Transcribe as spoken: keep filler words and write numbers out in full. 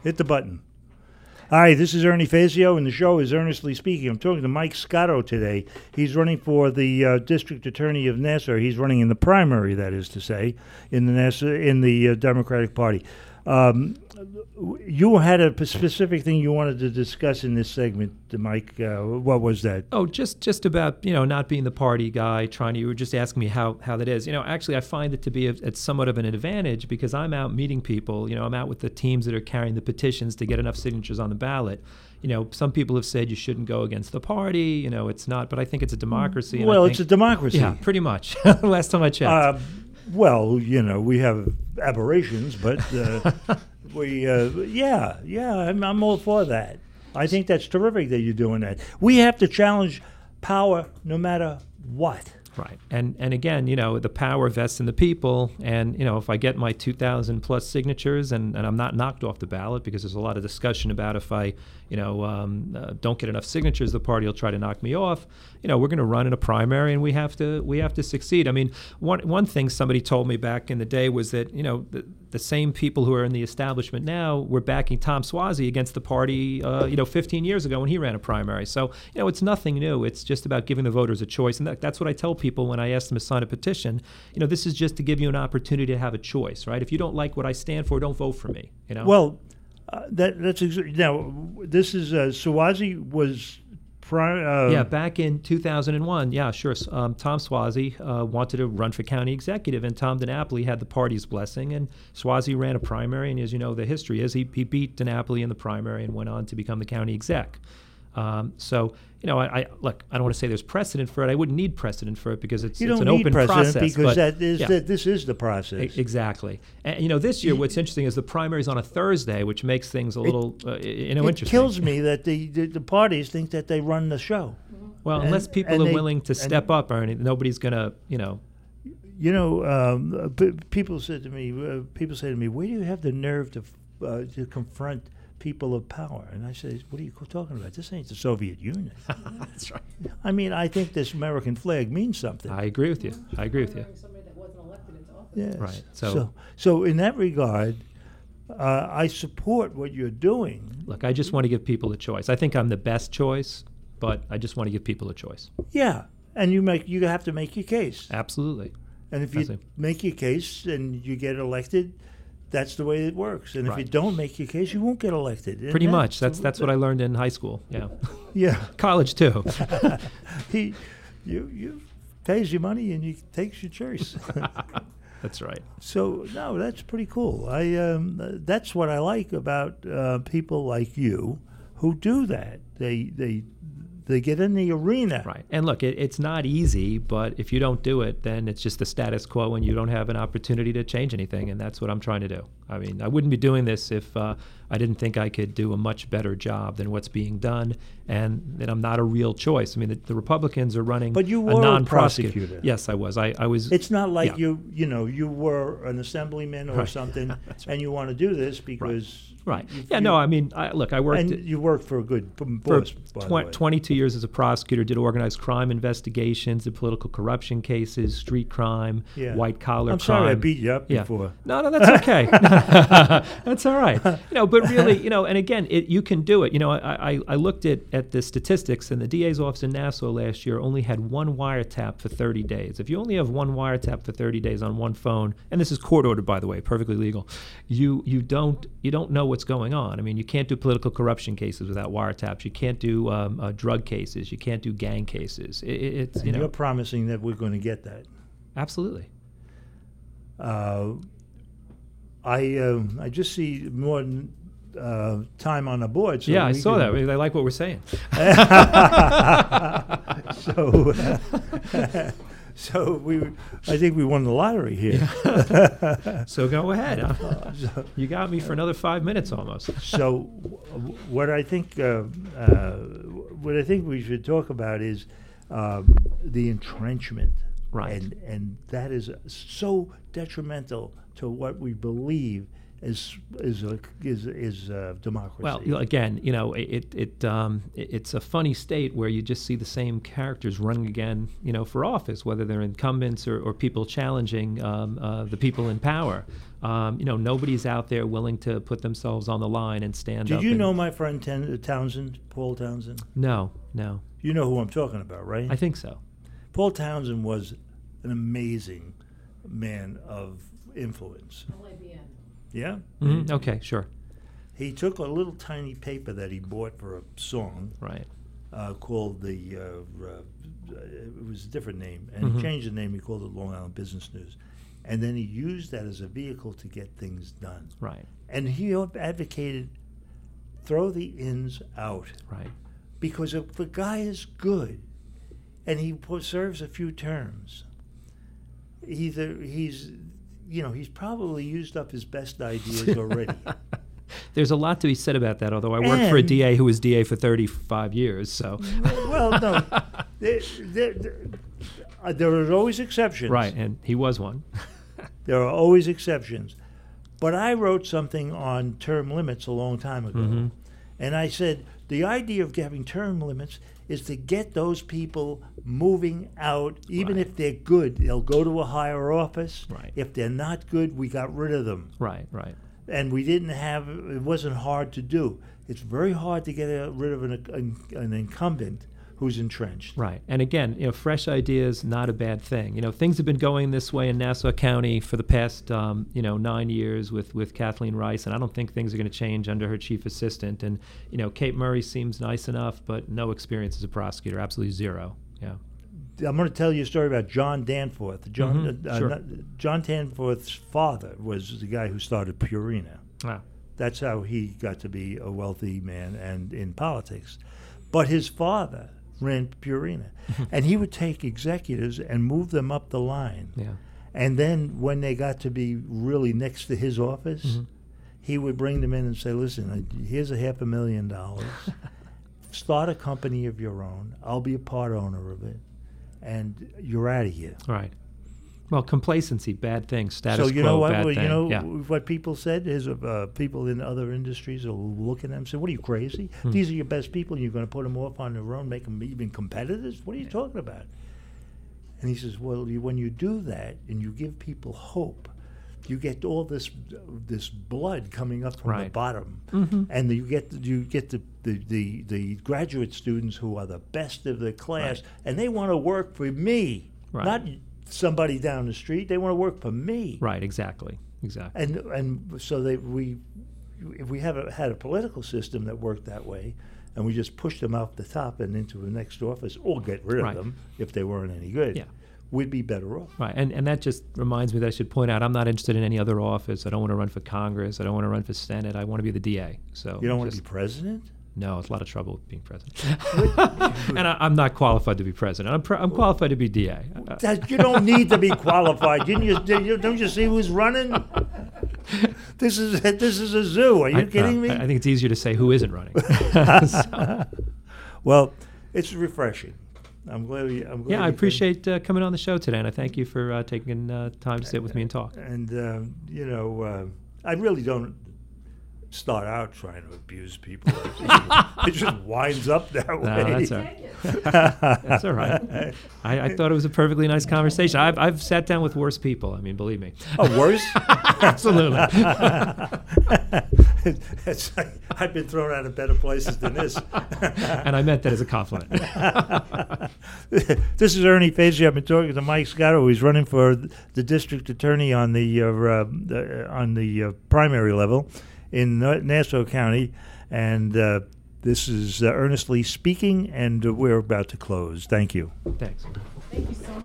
Hit the button. Hi, this is Ernie Fazio, and the show is Earnestly Speaking. I'm talking to Mike Scotto today. He's running for the uh, district attorney of Nassau. He's running in the primary, that is to say, in the Nassau, in the uh, Democratic Party. Um, you had a specific thing you wanted to discuss in this segment, Mike. Uh, what was that? Oh, just just about, you know, not being the party guy, trying to, you were just asking me how, how that is. You know, actually, I find it to be a, it's somewhat of an advantage because I'm out meeting people. You know, I'm out with the teams that are carrying the petitions to get enough signatures on the ballot. You know, some people have said you shouldn't go against the party. You know, it's not, but I think it's a democracy. And Well, I think, it's a democracy. Yeah, pretty much. Last time I checked. Uh, well, you know, we have aberrations, but uh, we, uh, yeah, yeah, I'm, I'm all for that. I think that's terrific that you're doing that. We have to challenge power no matter what. Right. And and again, you know, the power vests in the people. And, you know, if I get my two thousand plus signatures and, and I'm not knocked off the ballot, because there's a lot of discussion about if I, you know, um, uh, don't get enough signatures, the party will try to knock me off. You know, we're going to run in a primary and we have to we have to succeed. I mean, one one thing somebody told me back in the day was that, you know, the, the same people who are in the establishment now were backing Tom Suozzi against the party, uh, you know, fifteen years ago when he ran a primary. So, you know, it's nothing new. It's just about giving the voters a choice. And that, that's what I tell people when I ask them to sign a petition. You know, this is just to give you an opportunity to have a choice, right? If you don't like what I stand for, don't vote for me, you know? Well, uh, that that's exa- now, this is, uh, Suozzi was... Pri- uh, yeah, back in two thousand one, yeah, sure. Um, Tom Suozzi uh, wanted to run for county executive, and Tom DiNapoli had the party's blessing, and Suozzi ran a primary, and as you know, the history is he, he beat DiNapoli in the primary and went on to become the county exec. Um, so, you know, I, I look, I don't want to say there's precedent for it. I wouldn't need precedent for it because it's, you it's don't an need open precedent process. because but, that is yeah. that this is the process. E- exactly. And, you know, this year what's interesting is the primary's on a Thursday, which makes things a little, uh, you know, it interesting. It kills me that the, the, the parties think that they run the show. Well, and, unless people are they, willing to step up, Ernie, nobody's going to, you know. You know, um, uh, p- people said to me, uh, people say to me, where do you have the nerve to uh, to confront people of power? And I say, what are you talking about? This ain't the Soviet Union. That's right. I mean, I think this American flag means something. I agree with you. I agree with you. Somebody that wasn't elected into office. Yes. Right. So, so, so in that regard, uh, I support what you're doing. Look, I just want to give people a choice. I think I'm the best choice, but I just want to give people a choice. Yeah, and you make you have to make your case. Absolutely. And if you Absolutely. make your case and you get elected, that's the way it works. And if Right. you don't make your case, you won't get elected. And Pretty much. That's that's what I learned in high school. Yeah. Yeah. College too. he, you, you pays your money and you takes your choice. That's right. So no, that's pretty cool. I um, that's what I like about uh, people like you who do that. They they they get in the arena. Right. And look, it, it's not easy, but if you don't do it, then it's just the status quo and you don't have an opportunity to change anything. And that's what I'm trying to do. I mean, I wouldn't be doing this if uh, I didn't think I could do a much better job than what's being done, and that I'm not a real choice. I mean, the, the Republicans are running But you a were a non-prosecutor. prosecutor. Yes, I was. I, I was. It's not like yeah. you you know you were an assemblyman or Right. something, That's right. and you want to do this because Right. you- Yeah, you- no, I mean, I, look, I worked... and you worked for a good b- for boss. by the tw- way. twenty-two years as a prosecutor, did organized crime investigations, did political corruption cases, street crime, Yeah. white collar I'm crime. sorry I beat you up Yeah. before. No, no, that's okay. That's all right. You know, but really, you know, and again, it, you can do it. You know, I, I, I looked at, at the statistics, and the D A's office in Nassau last year only had one wiretap for thirty days. If you only have one wiretap for thirty days on one phone, and this is court ordered, by the way, perfectly legal, you you don't you don't know what's going on. I mean, you can't do political corruption cases without wiretaps. You can't do um, uh, drug cases. You can't do gang cases. It, it, it's And you know you're promising that we're going to get that. absolutely. Uh, I uh, I just see more uh, time on the board. So yeah, I we saw can- that. I like what we're saying. so, uh, so we, I think we won the lottery here. So go ahead. huh? So, You got me for another five minutes almost. so w- what I think, uh, uh, what I think we should talk about is um, the entrenchment, Right. And and that is so detrimental to what we believe is is a, is is uh, democracy. Well, you know, again, you know, it it um, it- it's a funny state where you just see the same characters running again, you know, for office, whether they're incumbents or, or people challenging um, uh, the people in power. Um, you know, nobody's out there willing to put themselves on the line and stand up. Did you and- know my friend Ten- Townsend, Paul Townsend? No, no. You know who I'm talking about, right? I think so. Paul Townsend was an amazing man of influence. L A B N. Yeah? Mhm, Okay, sure. He took a little tiny paper that he bought for a song Right. uh, called the, uh, uh, it was a different name, and Mhm. he changed the name, he called it Long Island Business News. And then he used that as a vehicle to get things done. Right. And he advocated throw the ins out. Right. Because if the guy is good and he po- serves a few terms, either he's, you know, he's probably used up his best ideas already. There's a lot to be said about that, although I worked for a And- D A who was D A for thirty-five years, so. Well, no, there, there, there, uh, there are always exceptions. Right, and he was one. There are always exceptions. But I wrote something on term limits a long time ago. Mhm. And I said the idea of having term limits is to get those people moving out. Even Right. if they're good, they'll go to a higher office. Right. If they're not good, we got rid of them. Right, right. And we didn't have, it wasn't hard to do. It's very hard to get uh, rid of an, an, an incumbent who's entrenched. Right. And again, you know, fresh ideas, not a bad thing. You know, things have been going this way in Nassau County for the past, um, you know, nine years with, with Kathleen Rice, and I don't think things are going to change under her chief assistant. And, you know, Kate Murray seems nice enough, but no experience as a prosecutor, absolutely zero. Yeah. I'm going to tell you a story about John Danforth. John, Mhm, uh, sure. not- John Danforth's father was the guy who started Purina. Ah, That's how he got to be a wealthy man and in politics. But his father ran Purina, and he would take executives and move them up the line. yeah. And then when they got to be really next to his office, Mhm. he would bring them in and say, listen, uh, here's a half a million dollars. Start a company of your own. I'll be a part owner of it. And you're out of here. Right. Well, complacency, bad thing. Status so you quo, know what? bad well, thing. You know yeah. what people said is uh, people in other industries will look at them and say, "What are you crazy? Hmm. These are your best people, and you're going to put them off on their own, make them even competitors? What are you talking about?" And he says, "Well, you, when you do that and you give people hope, you get all this this blood coming up from the Right. bottom, Mhm. and you get you get the, the, the, the graduate students who are the best of the class, Right. and they want to work for me, Right. not somebody down the street. They want to work for me." Right, exactly. Exactly. And and so they we if we have a, had a political system that worked that way, and we just pushed them off the top and into the next office, or get rid Right. of them if they weren't any good, Yeah. we'd be better off. Right, and, and that just reminds me that I should point out I'm not interested in any other office. I don't want to run for Congress. I don't want to run for Senate. I want to be the D A. So You don't want to just- be president? No, it's a lot of trouble with being president. And I, I'm not qualified to be president. I'm, pre- I'm qualified to be D A. Uh, That, you don't need to be qualified. Didn't you, did you? Don't you see who's running? This is this is a zoo. Are you I- kidding uh, me? I, I think it's easier to say who isn't running. So, Well, it's refreshing. I'm glad. We, I'm glad yeah, I we came. appreciate uh, coming on the show today, and I thank you for uh, taking uh, time to sit with me and talk. And um, you know, uh, I really don't start out trying to abuse people. It just winds up that way. No, that's all Take it. right. That's all right. I, I thought it was a perfectly nice conversation. I've, I've sat down with worse people. I mean, believe me. Oh, worse? Absolutely. It's like, I've been thrown out of better places than this. And I meant that as a compliment. This is Ernie Fazio. I've been talking to Mike Scotto. He's running for the district attorney on the, uh, uh, the on the uh, primary level in Nassau County, and uh, this is uh, Earnestly Speaking, and uh, we're about to close. Thank you. Thanks. Thank you so much.